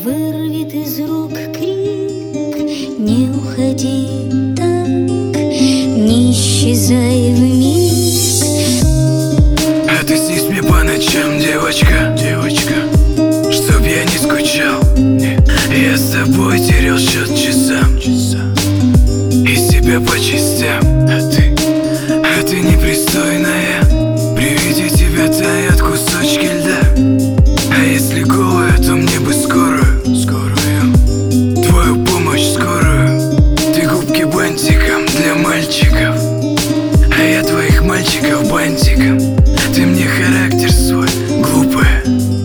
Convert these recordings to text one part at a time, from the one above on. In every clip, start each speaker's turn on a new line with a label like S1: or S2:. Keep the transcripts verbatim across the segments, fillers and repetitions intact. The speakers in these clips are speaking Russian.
S1: вырвет из рук крик. Не уходи так, не исчезай вмиг.
S2: А ты снись мне по ночам, девочка, девочка, чтоб я не скучал. Я с тобой терял счет часам, часам, из тебя по частям. А ты, а ты непристойная, при виде тебя таят кусочки льда. А если голая, то мне бы скорую, скорую, твою помощь скорую. Ты губки бантиком для мальчиков, а я твоих мальчиков бантиком. Ты мне характер свой, глупая,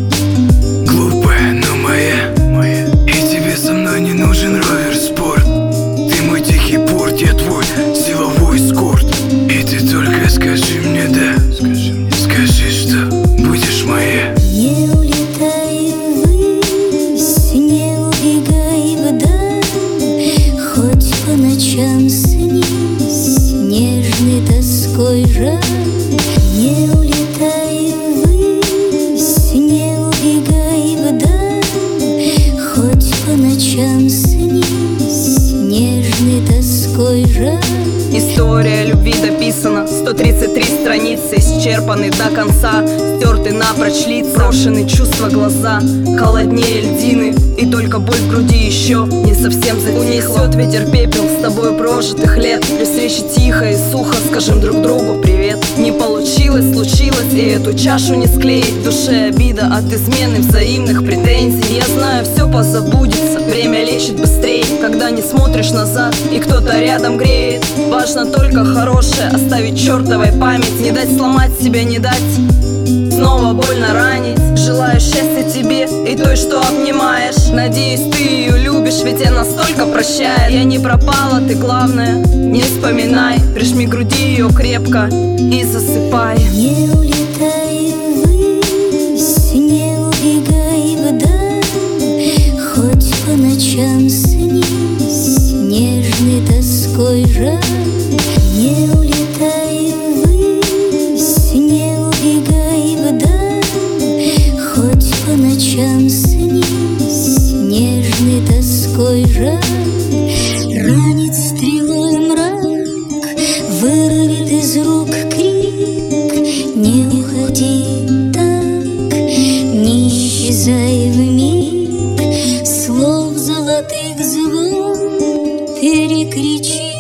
S2: глупая, но моя, моя. И тебе со мной не нужен ровер-спорт. Ты мой тихий порт, я твой силовой эскорт. И ты только скажи мне да, скажи мне, скажи, что будешь моя.
S1: Не улетай ввысь, не убегай вдаль, хоть по ночам снись нежной тоской жаль. Не улетай ввысь, не убегай вдаль, хоть по ночам снись нежной тоской жаль.
S3: История любви дописана, сто тридцать три страницы, исчерпаны до конца, стерты напрочь лица, брошены чувства глаза, холоднее льдины, и только боль в груди еще не совсем затихла. Унесет ветер пепел с тобой прожитых лет, при встрече тихо и сухо скажем друг другу привет. Не получилось, случилось, и эту чашу не склеить. В душе обида от измены, взаимных претензий. Я знаю, все позабудется, время лечит быстрее, когда не смотришь назад и кто-то рядом греет. Важно только хорошее оставить чертовой память, не дать сломать себя, не дать снова больно ранить. Желаю счастья тебе и той, что обнимаешь. Надеюсь, ты ее любишь, ведь она столько прощает. Я не пропала, ты главное не вспоминай. Прижми к груди ее крепко и засыпай.
S1: Не улетай ввысь, не убегай вдаль, хоть по ночам снись нежной тоской жаль. Не улетай ввысь, не убегай вдаль, хоть по ночам снись нежной тоской жаль. Ранит стрелой мрак, вырвет из рук крик. Не уходи так, не исчезай вмиг. Слов золотых звон перекричи.